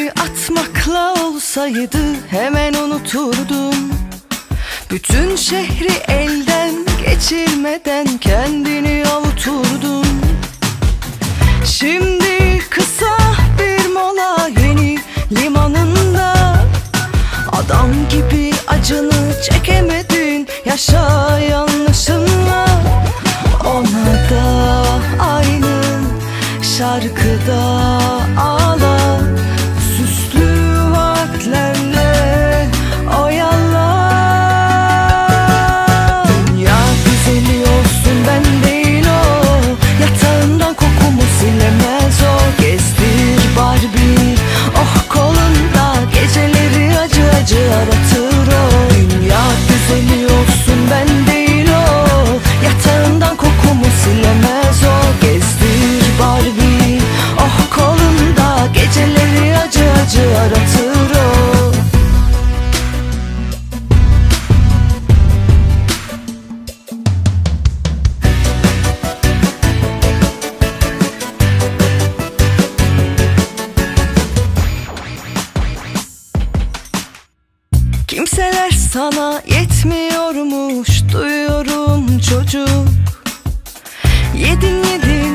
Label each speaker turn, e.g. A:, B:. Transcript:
A: Şimdi atmakla olsaydı hemen unuturdum. Bütün şehri elden geçirmeden kendini avuturdun. Şimdi kısa bir mola yeni limanında, adam gibi acını çekemedin, yaşa yanlışınla. Ona da aynı şarkıda ağla, süslü vaatlerle oyala. Dünya güzeli olsun ben değil o, yatağından kokumu silemez o. Gezdir Barbie oh kolunda, geceleri acı acı aratır o. Dünya güzeli olsun ben değil o, yatağından kokumu silemez o. Gezdir Barbie oh kolunda, geceleri acı acı aratır o. Kimseler sana yetmiyormuş, duyuyorum çocuk. Yedin